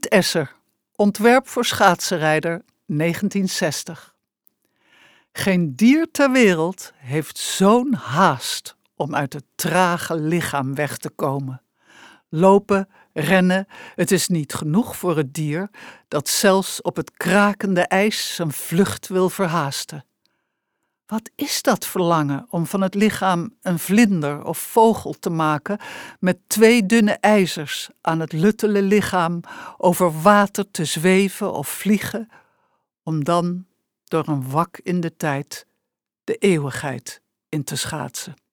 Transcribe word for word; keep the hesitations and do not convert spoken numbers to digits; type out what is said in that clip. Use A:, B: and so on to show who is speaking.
A: Esser, ontwerp voor schaatsenrijder, negentien zestig. Geen dier ter wereld heeft zo'n haast om uit het trage lichaam weg te komen. Lopen, rennen, het is niet genoeg voor het dier dat zelfs op het krakende ijs zijn vlucht wil verhaasten. Wat is dat verlangen om van het lichaam een vlinder of vogel te maken met twee dunne ijzers aan het luttele lichaam over water te zweven of vliegen, om dan door een wak in de tijd de eeuwigheid in te schaatsen.